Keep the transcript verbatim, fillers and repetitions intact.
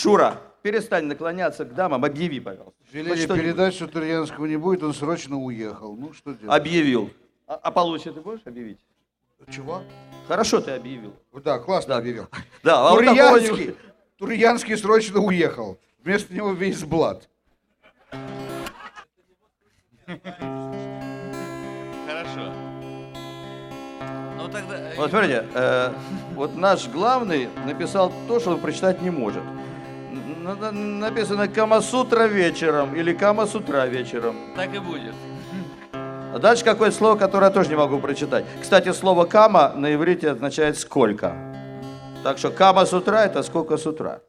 Шура, перестань наклоняться к дамам, объяви, пожалуйста. Велели передать, что Турьянского не будет, он срочно уехал. Ну, что делать? Объявил. А, а получше ты будешь объявить? Чего? Хорошо ты объявил. Да, классно Да. объявил. Да, а вот Турьянский, такого не- Турьянский срочно уехал. Вместо него весь блат. Хорошо. Ну тогда... э, Вот смотрите, э, вот наш главный написал то, что он прочитать не может. Н- н- Написано «Камасутра вечером» или «Кама с утра вечером». Так и будет. А дальше какое-то слово, которое я тоже не могу прочитать. Кстати, слово «кама» на иврите означает «сколько». Так что «кама с утра» — это «сколько с утра».